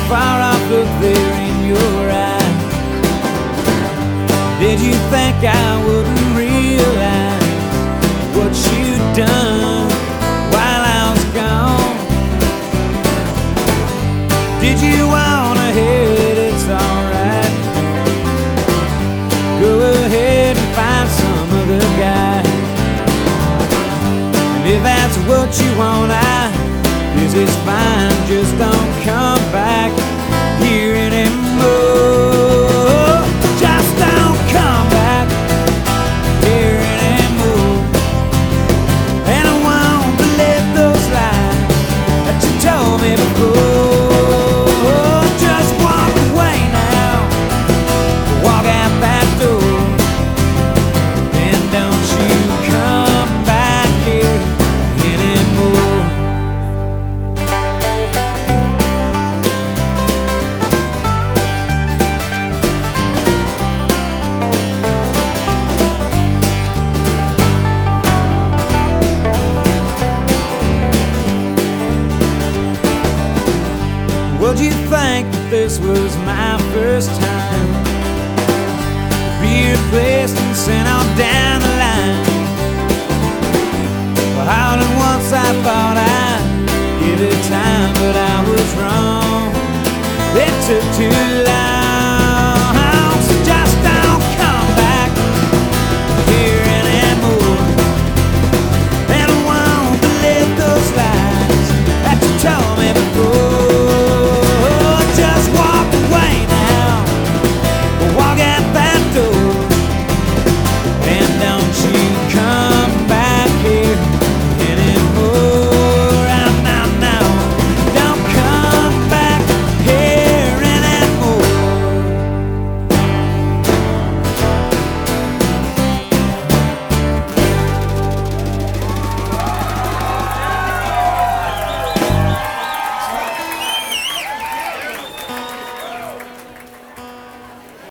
far off look there in your eyes. Did you think I wouldn't realize what you'd done while I was gone? Did you wanna hit? It's alright. Go ahead and find some other guy. And if that's what you want, this is fine. Just don't come back here anymore. Just don't come back here anymore. And I won't believe those lies that you told me before. Just walk away now, walk out that door, and don't you come back here anymore. Would you think that this was my first time to be replaced and sent on down the line? Well, all at once I thought I'd give it time, but I was wrong. It took too long.